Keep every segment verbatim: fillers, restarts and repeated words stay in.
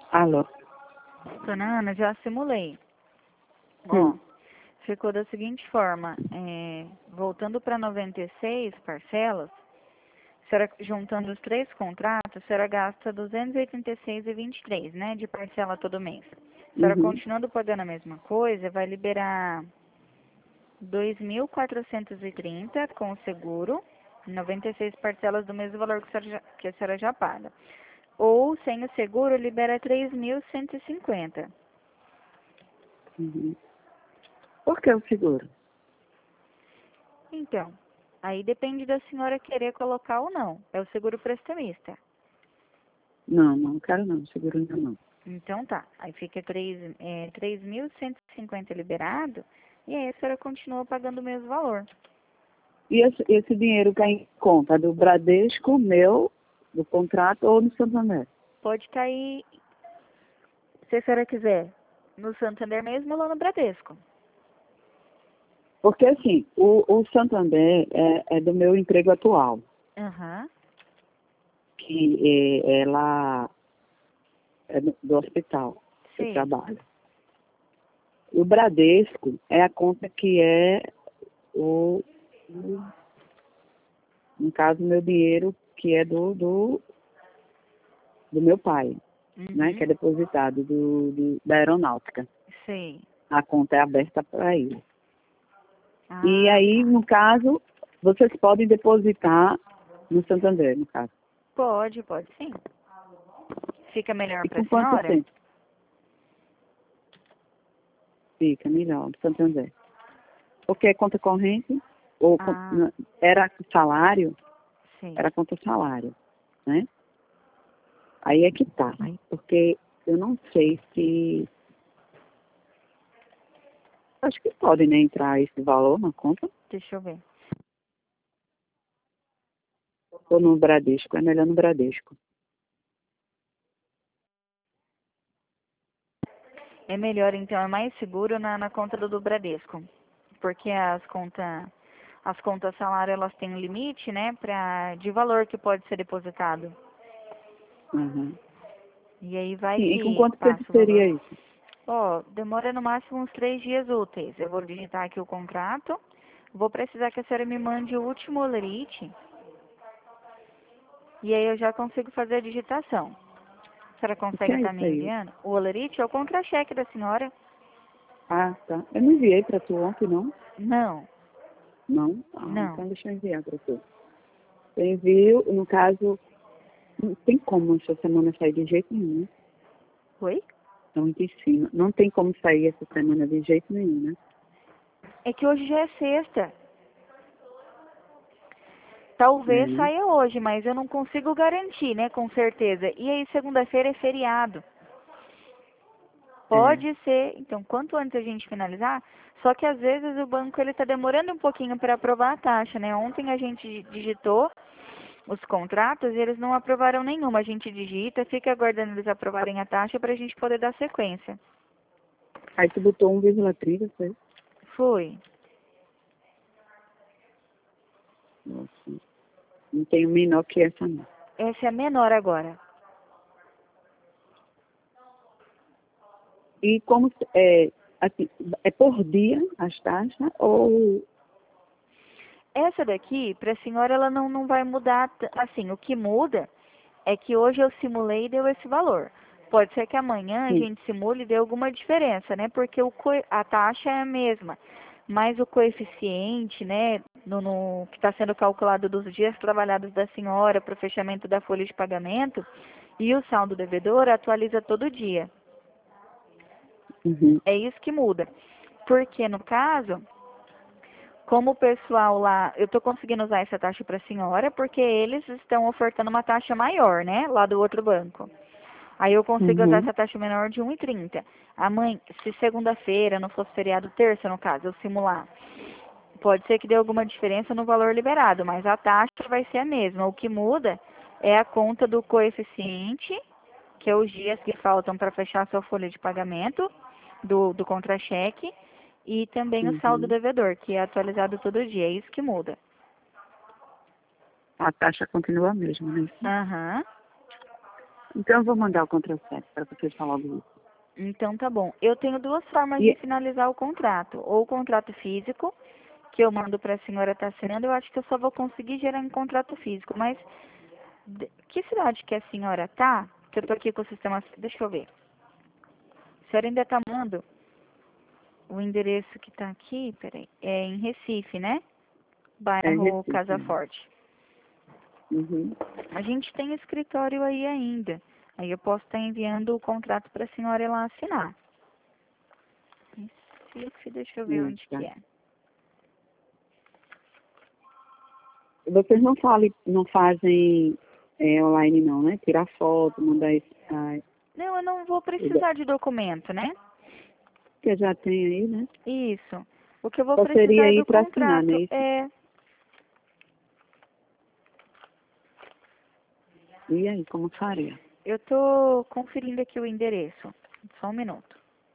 Alô? Dona Ana, já simulei. Ó, Hum. ficou da seguinte forma, é, voltando para noventa e seis parcelas, a senhora, juntando os três contratos, a senhora gasta duzentos e oitenta e seis reais e vinte e três centavos, né, de parcela todo mês. A senhora Uhum. continuando pagando a mesma coisa, vai liberar dois mil quatrocentos e trinta com o seguro, noventa e seis parcelas do mesmo valor que a senhora já, que a senhora já paga. Ou, sem o seguro, libera três mil cento e cinquenta. Uhum. Por que o seguro? Então, aí depende da senhora querer colocar ou não. É o seguro prestamista. Não, não quero não, seguro ainda não. Então tá, aí fica três é, três mil cento e cinquenta liberado e aí a senhora continua pagando o mesmo valor. E esse, esse dinheiro cai em conta do Bradesco, meu, do contrato ou no Santander? Pode cair, se a senhora quiser, no Santander mesmo ou lá no Bradesco. Porque assim, o, o Santander é, é do meu emprego atual, Aham, que é, é lá é do, do hospital que eu sei. trabalho. O Bradesco é a conta que é o, o no caso, meu dinheiro que é do, do, do meu pai, né, que Uhum, é depositado do, do, da aeronáutica. sei. A conta é aberta para ele. E Ah, aí, tá. no caso, vocês podem depositar no Santander, no caso. Pode, pode sim. Fica melhor E para com a quanto senhora? tempo fica melhor do Santander? Porque é conta corrente, ou con- Ah, na- era salário, sei. era conta salário, né? Aí é que tá, porque eu não sei se... Acho que pode, né, entrar esse valor na conta, Deixa eu ver. ou no Bradesco, é melhor no Bradesco. É melhor, então, é mais seguro na, na conta do, do Bradesco. Porque as contas as contas salário, elas têm um limite, né, pra, de valor que pode ser depositado. Uhum. E aí vai Sim, e com que quanto tempo passa o seria valor. isso? Ó, demora no máximo uns três dias úteis. Eu vou digitar aqui o contrato. Vou precisar que a senhora me mande o último olerite. E aí eu já consigo fazer a digitação. A senhora O que consegue é estar isso me aí? enviando? O olerite é o contra-cheque da senhora? Ah, tá. Eu não enviei para tu ontem, não? Não, Não? Ah, não. então deixa eu enviar para tu. Eu envio, no caso, não tem como essa semana sair de jeito nenhum, né? Oi? Então, muito em cima. Não tem como sair essa semana de jeito nenhum, né? É que hoje já é sexta. É, Talvez né? saia hoje, mas eu não consigo garantir, né, com certeza. E aí, segunda-feira é feriado. É. Pode ser, então, quanto antes a gente finalizar, só que às vezes o banco ele está demorando um pouquinho para aprovar a taxa, né? Ontem a gente digitou os contratos e eles não aprovaram nenhuma. A gente digita, fica aguardando eles aprovarem a taxa para a gente poder dar sequência. Aí tu botou um vírgula trinta, foi? Foi. Nossa. Não tenho menor que essa, não. Essa é a menor agora. E como, é, assim, é por dia as taxas ou... Essa daqui, para a senhora, ela não, não vai mudar. t- Assim, o que muda é que hoje eu simulei e deu esse valor. Pode ser que amanhã a Sim. gente simule e dê alguma diferença, né? Porque o, co- a taxa é a mesma. Mas o coeficiente, né, no, no- que está sendo calculado dos dias trabalhados da senhora para o fechamento da folha de pagamento e o saldo devedor atualiza todo dia. Uhum. É isso que muda. Porque, no caso, como o pessoal lá, eu estou conseguindo usar essa taxa para a senhora, porque eles estão ofertando uma taxa maior, né, lá do outro banco. Aí eu consigo usar Uhum. essa taxa menor de um e trinta. Amanhã, se segunda-feira não fosse feriado, terça no caso, eu simular, pode ser que dê alguma diferença no valor liberado, mas a taxa vai ser a mesma. O que muda é a conta do coeficiente, que é os dias que faltam para fechar a sua folha de pagamento do, do contra-cheque, e também o saldo Uhum. devedor, que é atualizado todo dia. É isso que muda. A taxa continua a mesma, né? Aham. Então eu vou mandar o contra-cheque para você falar logo isso. Então tá bom. Eu tenho duas formas E- de finalizar o contrato. Ou o contrato físico, que eu mando para a senhora estar assinando. Eu acho que eu só vou conseguir gerar em contrato físico. Mas de- que cidade que a senhora tá? Que eu tô aqui com o sistema... Deixa eu ver. A senhora ainda tá mandando o endereço que tá aqui, peraí. É em Recife, né? É Bairro Recife. Casa Né? Forte. Uhum. A gente tem escritório aí ainda. Aí eu posso estar enviando o contrato para a senhora ir lá assinar. Recife, deixa eu ver Hum, onde tá. que é. Vocês não, fale, não fazem é, online não, né? Tirar foto, mandar isso. Ah, Não, eu não vou precisar de documento, né? que já tem aí, né? Isso. O que eu vou Só precisar seria é aí do para assinar, né? contrato. Isso. É. E aí, como faria? Eu tô conferindo aqui o endereço. Só um minuto.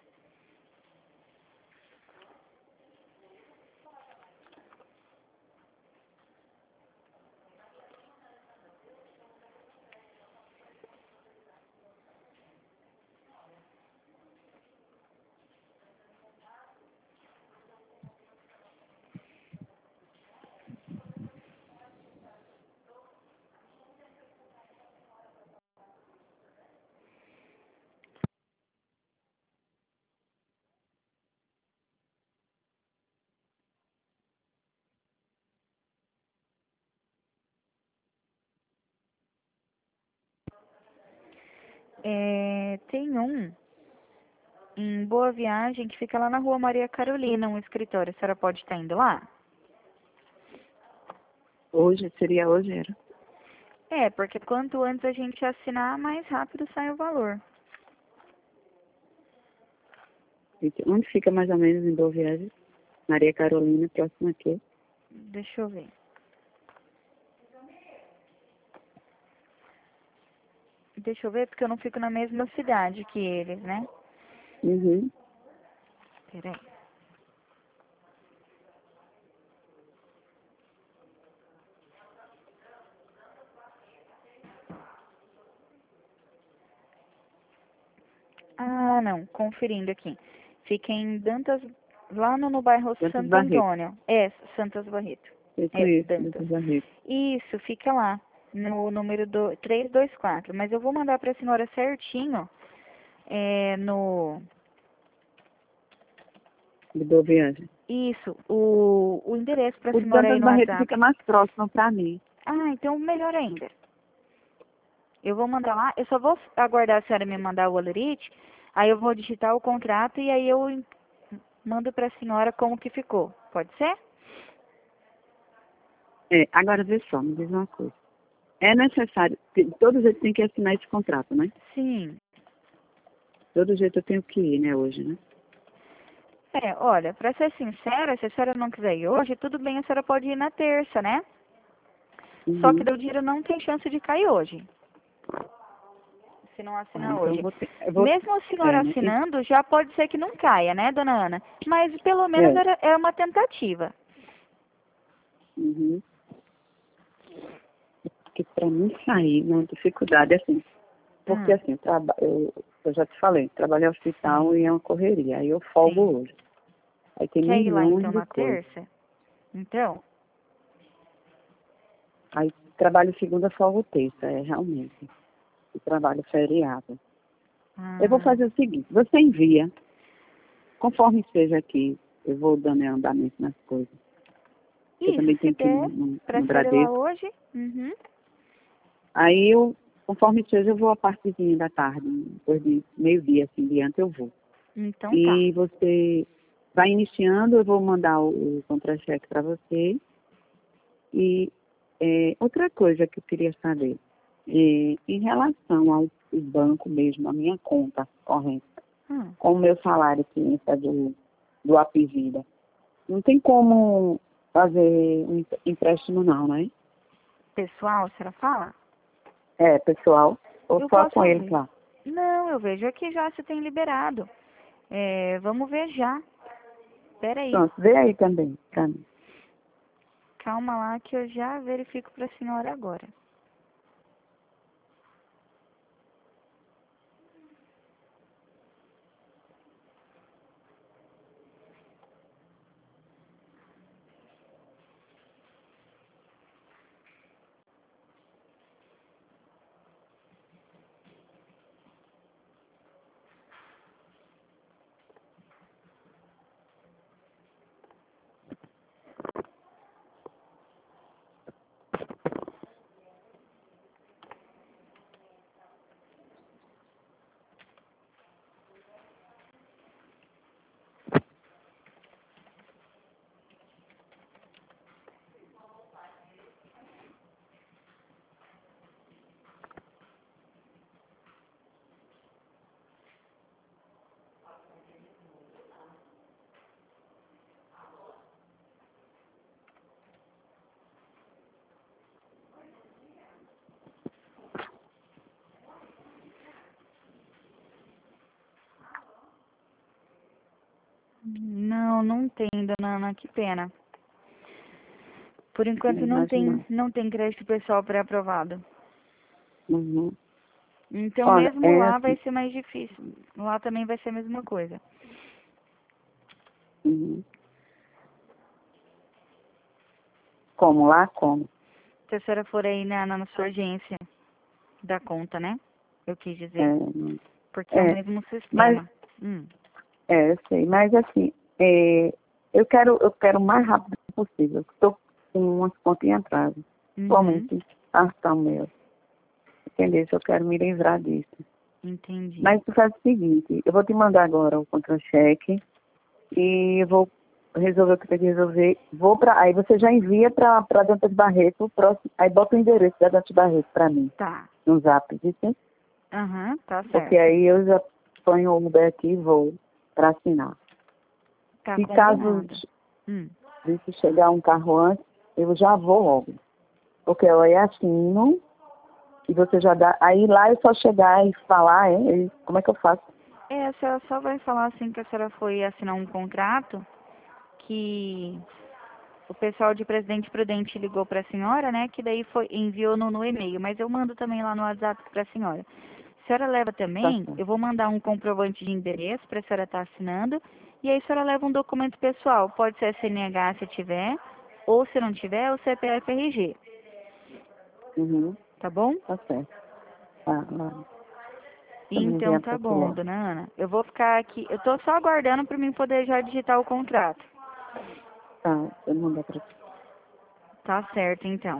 É, tem um em Boa Viagem que fica lá na Rua Maria Carolina, um escritório. A senhora pode estar indo lá? Hoje, seria hoje, era. É, porque quanto antes a gente assinar, mais rápido sai o valor. Onde fica mais ou menos em Boa Viagem? Maria Carolina, próximo aqui. Deixa eu ver. Deixa eu ver, porque eu não fico na mesma cidade que eles, né? Uhum. Peraí. Ah, não, conferindo aqui. Fica em Dantas, lá no, no bairro Dantas Santo Barreto. Antônio. É, Santas Barreto. Eu É, conheço Dantas. Dantas Barreto. Isso, fica lá, no número do trezentos e vinte e quatro. Mas eu vou mandar para a senhora certinho, é, no... De Boa Viagem. Isso, o, o endereço para a O de senhora aí Dantas no Barreto WhatsApp. fica mais próximo para mim. Ah, então melhor ainda. Eu vou mandar lá, eu só vou aguardar a senhora me mandar o olerite, aí eu vou digitar o contrato e aí eu mando para a senhora como que ficou. Pode ser? É, agora vê só, me diz uma coisa. É necessário, de todo jeito tem que assinar esse contrato, né? Sim. Todo jeito eu tenho que ir, né, hoje, né? É, olha, para ser sincera, se a senhora não quiser ir hoje, tudo bem, a senhora pode ir na terça, né? Só que Uhum. o dinheiro não tem chance de cair hoje, se não Ah, assinar então eu hoje. vou ter, eu vou, Mesmo a senhora é, né? E- assinando, já pode ser que não caia, né, dona Ana? Mas pelo menos É. era, é uma tentativa. Uhum. Porque para mim sair, uma dificuldade, assim, porque Hum, assim, eu, traba, eu, eu já te falei, trabalho em hospital sim, e é uma correria, aí eu folgo sim. hoje. Aí tem Quer ir lá milhões então de na coisas. terça? Então, Aí trabalho segunda, folgo terça, é realmente. E trabalho feriado. Eu vou ah, fazer o seguinte, você envia, conforme seja aqui, eu vou dando andamento nas coisas. Eu isso, também se tenho que ir no, der no, pra no senhora ir lá Bradesco. hoje, uhum, Aí eu, conforme seja, eu vou a partezinha da tarde, depois de meio-dia, assim, diante eu vou. então tá. E você vai iniciando, eu vou mandar o, o contra-cheque para você. E é, outra coisa que eu queria saber, é, em relação ao ao banco mesmo, a minha conta corrente, Hum, com o meu salário que entra do, do Apivida, não tem como fazer um empréstimo não, né? pessoal, a senhora fala? É, pessoal, ou Eu só com posso eles ver. lá? Não, eu vejo aqui já se tem liberado. É, vamos ver já. Pera aí. Pronto, vê aí também, pra mim. Calma lá que eu já verifico para a senhora agora. entendo, Nana, que pena. Por enquanto Eu não tem, imagino. não tem crédito pessoal pré-aprovado. Uhum. Então Olha, mesmo é lá vai assim. ser mais difícil. Lá também vai ser a mesma coisa. Uhum. Como lá? Como? Se a senhora for aí na, na sua agência da conta, né? Eu quis É, dizer. não- Porque é o é, mesmo mas, sistema. Hum. é, eu sei, mas assim, é, eu quero, eu quero o mais rápido possível. Estou com umas contas em atraso. Uhum. Somente cartão meu. Entendeu? Eu quero me livrar disso. Entendi. Mas tu faz o seguinte, eu vou te mandar agora o contra-cheque e eu vou resolver o que tem que resolver. Vou pra, aí você já envia para a Dantas Barreto, o próximo, aí bota o endereço da Dantas Barreto para mim, Tá. no zap, viu? Aham, tá Porque certo. aí eu já ponho o Uber aqui e vou para assinar. Tá Se caso combinado. Hum. se chegar um carro antes, eu já vou logo. Porque eu aí assino e você já dá. Aí lá é só chegar e falar, é, e como é que eu faço? É, a senhora só vai falar assim que a senhora foi assinar um contrato que o pessoal de Presidente Prudente ligou para a senhora, né? Que daí foi, enviou no, no e-mail, mas eu mando também lá no WhatsApp para a senhora. A senhora leva Tá também, certo. eu vou mandar um comprovante de endereço para a senhora estar assinando, e aí a senhora leva um documento pessoal, pode ser C N H se tiver, ou se não tiver, o C P F R G, Uhum, tá bom? tá certo. Tá, lá. Eu me Então enviar tá para tu bom, logo. dona Ana. Eu vou ficar aqui, eu tô só aguardando para mim poder já digitar o contrato. Tá, eu mando para Tá certo, então.